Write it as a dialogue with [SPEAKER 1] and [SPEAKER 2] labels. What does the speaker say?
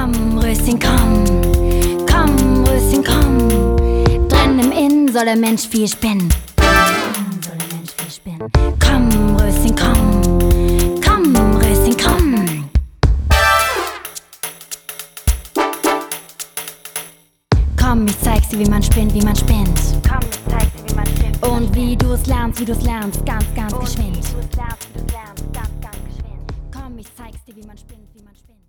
[SPEAKER 1] Komm, Röschen, komm. Komm, Röschen, komm. Drin im Inn soll der Mensch viel spinnen. Komm, Röschen, komm. Komm, Röschen, komm. Komm, ich zeig's dir, wie man spinnt, wie man spinnt.
[SPEAKER 2] Komm, ich zeig dir, wie man spinnt.
[SPEAKER 1] Und wie du's lernst, ganz, ganz geschwind.
[SPEAKER 2] Wie du's lernst, ganz, ganz geschwind.
[SPEAKER 1] Komm, ich zeig's dir, wie man spinnt, wie man spinnt.